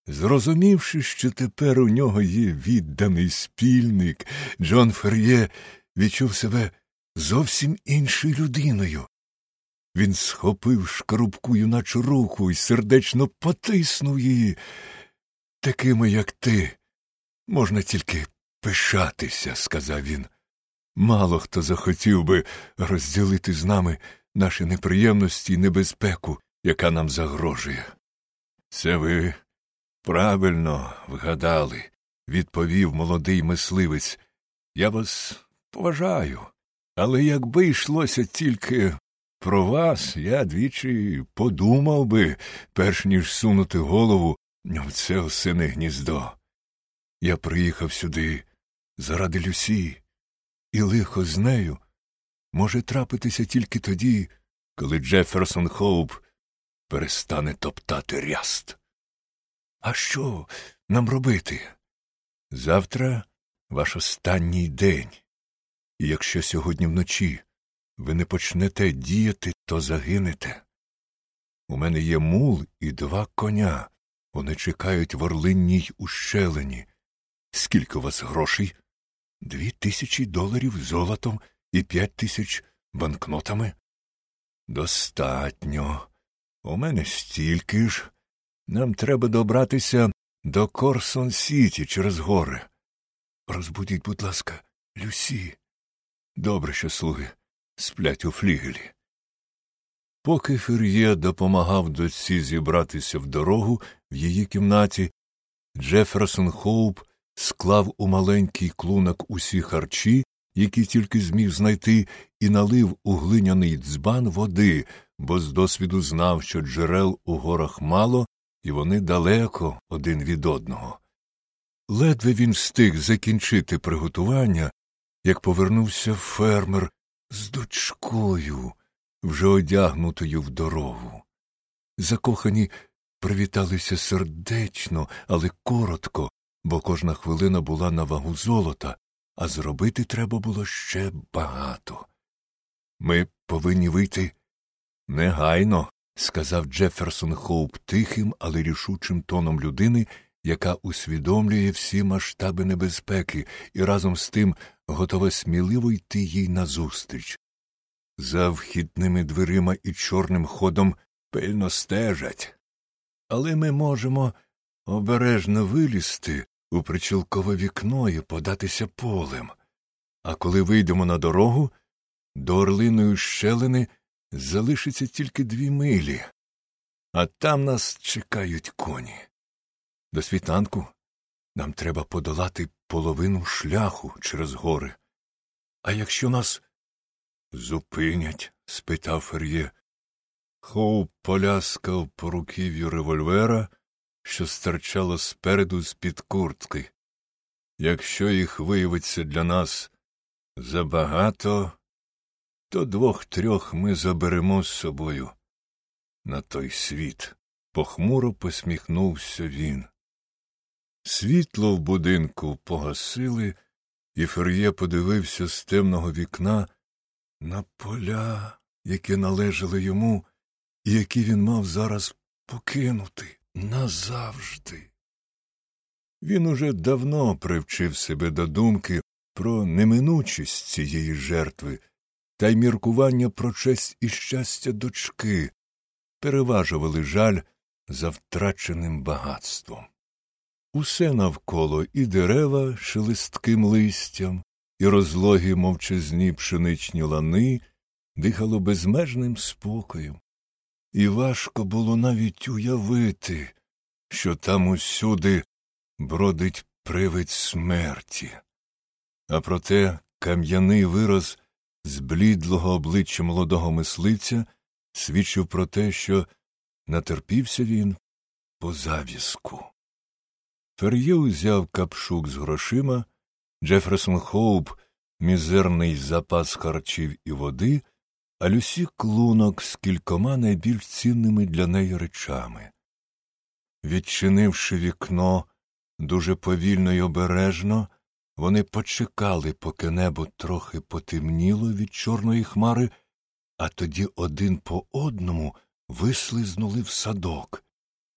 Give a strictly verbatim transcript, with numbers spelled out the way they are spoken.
Зрозумівши, що тепер у нього є відданий спільник, Джон Фер'є відчув себе зовсім іншою людиною. Він схопив шкарубку юначу руку і сердечно потиснув її. «Такими, як ти, можна тільки пишатися», – сказав він. «Мало хто захотів би розділити з нами наші неприємності і небезпеку, яка нам загрожує». «Це ви правильно вгадали», – відповів молодий мисливець. «Я вас поважаю, але якби йшлося тільки про вас, я двічі подумав би, перш ніж сунути голову в це осине гніздо. Я приїхав сюди заради Люсі, і лихо з нею може трапитися тільки тоді, коли Джеферсон Хоуп перестане топтати ряст. А що нам робити? Завтра ваш останній день, і якщо сьогодні вночі ви не почнете діяти, то загинете. У мене є мул і два коня. Вони чекають в Орлинній ущелині. Скільки у вас грошей? Дві тисячі доларів золотом і п'ять тисяч банкнотами? Достатньо. У мене стільки ж. Нам треба добратися до Корсон-Сіті через гори. Розбудіть, будь ласка, Люсі. Добре, що слуги сплять у флігелі». Поки Фер'є допомагав дочці зібратися в дорогу в її кімнаті, Джеферсон Хоуп склав у маленький клунок усі харчі, які тільки зміг знайти, і налив у глиняний дзбан води, бо з досвіду знав, що джерел у горах мало, і вони далеко один від одного. Ледве він встиг закінчити приготування, як повернувся фермер з дочкою, вже одягнутою в дорогу. Закохані привіталися сердечно, але коротко, бо кожна хвилина була на вагу золота, а зробити треба було ще багато. «Ми повинні вийти негайно», – сказав Джеферсон Хоуп тихим, але рішучим тоном людини, яка усвідомлює всі масштаби небезпеки і разом з тим готова сміливо йти їй назустріч. За вхідними дверима і чорним ходом пильно стежать. Але ми можемо обережно вилізти у причілкове вікно і податися полем. А коли вийдемо на дорогу, до Орлиної щелини залишиться тільки дві милі, а там нас чекають коні. До світанку нам треба подолати половину шляху через гори. А якщо нас зупинять? – спитав Фер'є. Хоуп поляскав по руків'ю револьвера, що стирчало спереду з-під куртки. «Якщо їх виявиться для нас забагато, то двох-трьох ми заберемо з собою на той світ», – похмуро посміхнувся він. Світло в будинку погасили, і Фер'є подивився з темного вікна на поля, які належали йому, і які він мав зараз покинути назавжди. Він уже давно привчив себе до думки про неминучість цієї жертви, та й міркування про честь і щастя дочки переважували жаль за втраченим багатством. Усе навколо – і дерева шелестким листям, і розлогі мовчазні пшеничні лани – дихало безмежним спокоєм. І важко було навіть уявити, що там усюди бродить привид смерті. А проте кам'яний вираз зблідлого обличчя молодого мисливця свідчив про те, що натерпівся він по зав'язку. Фер'є узяв капшук з грошима, Джеферсон Хоуп – мізерний запас харчів і води, а Люсі – клунок з кількома найбільш цінними для неї речами. Відчинивши вікно дуже повільно й обережно, вони почекали, поки небо трохи потемніло від чорної хмари, а тоді один по одному вислизнули в садок.